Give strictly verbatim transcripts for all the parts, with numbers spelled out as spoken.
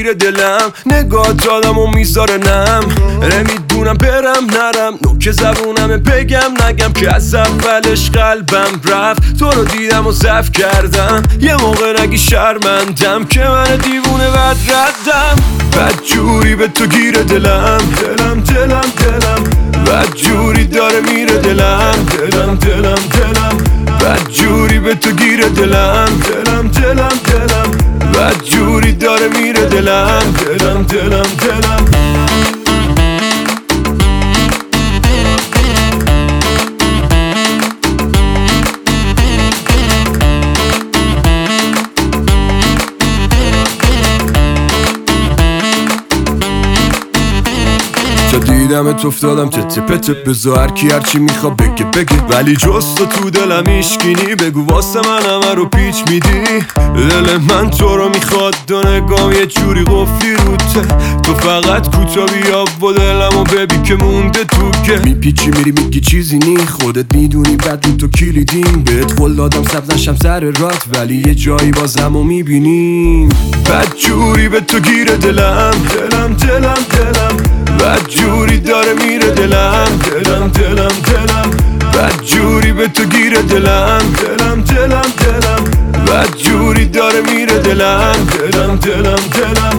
گیر دلم، نگاه آدم و میذاره نم. نمیدونم برم نرم، نوک زبونم بگم نگم که از اولش قلبم رفت. تو رو دیدم و ضعف کردم، یه موقع نگی شرمندم که من دیوونه بد ردم. بد جوری به تو گیر دلم، دلم دلم دلم بد جوری داره میره دلم، دلم دلم دلم بد جوری به تو گیر دلم، دلم دلم دلم بد جوری داره میره دلم، دلم دلم دلم تا دیدمت افتادم تته پته، بزا هرکی هرچی میخوا بگه بگه، ولی جز تو تو دلم ایشگینی. بگو واسه من همه رو پیچ میدی، دل من تو رو میخواد، دو نگام یه جوری قفلی روته. تو فقط کوتا بیا با دلم و ببی که مونده تو که میپیچی میری میگی چیزی نی، خودت میدونی بد رو تو کلیدیم. بهت قول دادم سبز نشم سر رات، ولی یه جایی بازم رو میبینیم. بد جوری به تو گیر دلم، دلم دلم دلم بد جوری داره میره دلم، دلم دلم دلم بد جوری به تو گیر دلم، دلم دلم دلم بد جوری داره میره دلم، دلم دلم دلم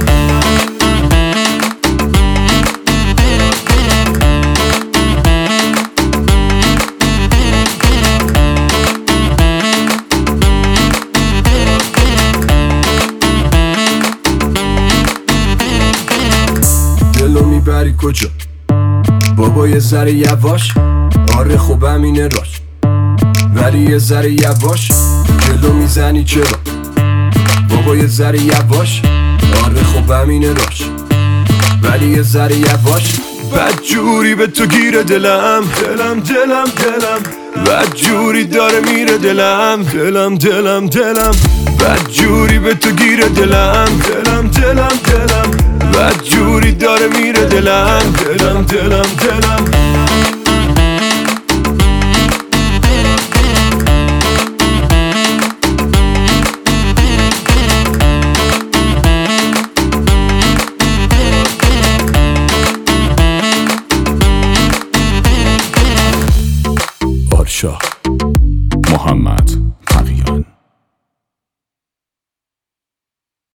دلو میبری کجا بابا؟ یه ذره یواش، آره خب همینه راش، ولی یه ذره یواش جلو میزنی چرا؟ بابا یه ذره یواش، آره خب همینه راش، ولی یه ذره یواش. بد جوری به تو گیر دلم، دلم دلم دلم بد جوری داره میره دلم، دلم دلم دلم بد جوری به تو گیر دلم، دلم دلم دلم بد جوری داره میره دلم، دلم دلم دلم